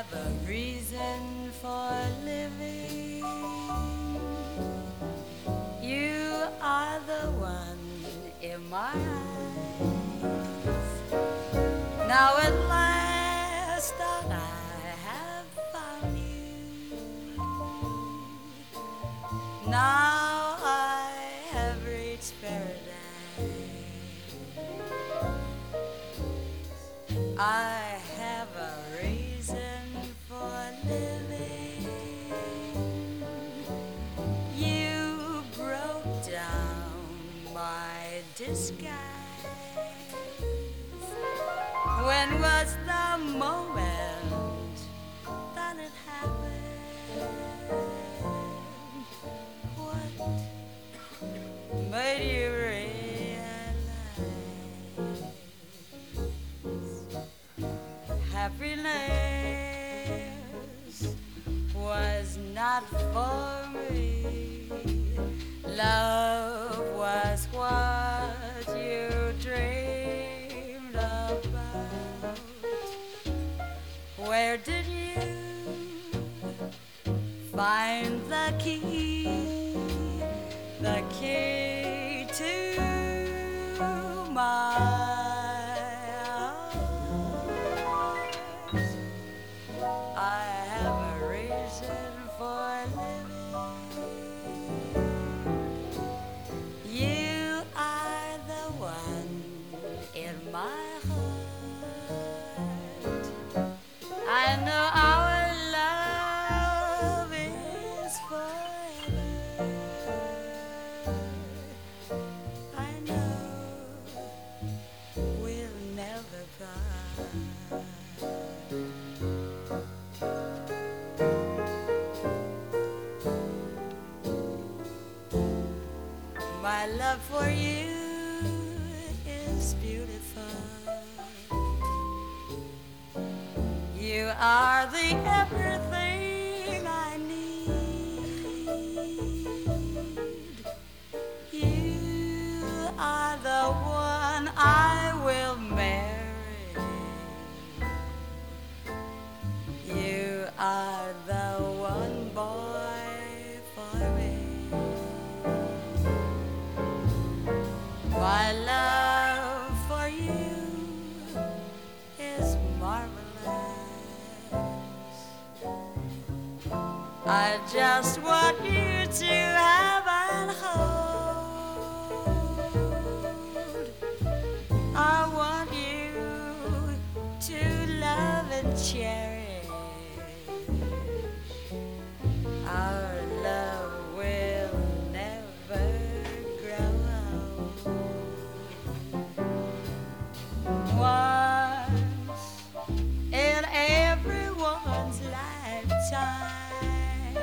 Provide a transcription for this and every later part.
have a reason for living. You are the one in my eyes. Now at last thought I have found you. Now I have reached paradise. I have a reason for living. You broke down my disguise. When was the moment that it happened? What made you happiness was not for me. Love was what you dreamed about. Where did you find the key to my for living. You are the one in my heart. I know our love is forever. I know we'll never part. My love for you is beautiful. You are the everything I need. You are the one I will marry. You are the one boy for me. My love for you is marvelous. I just want you to have and hold. I want you to love and cherish. Our love will never once in everyone's lifetime.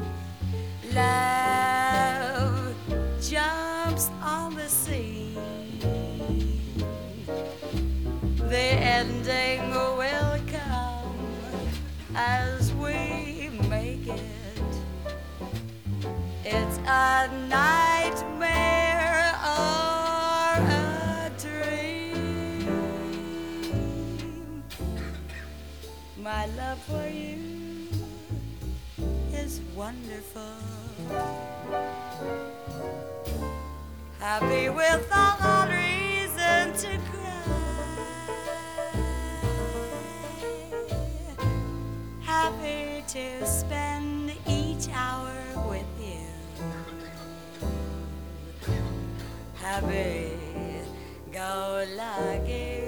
Love jumps on the scene. The ending will come as we make it. It's a nightmare or a dream. My love for you is wonderful. Happy without reason to cry. Happy to spend each hour with you. Happy go lucky.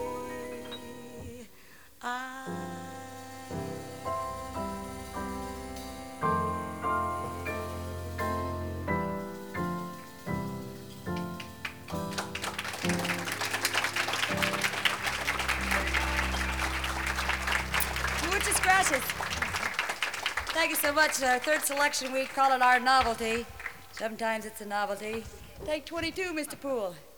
Muchas gracias. Thank you so much. Our third selection, we call it our novelty. Sometimes it's a novelty. Take 22, Mr. Poole.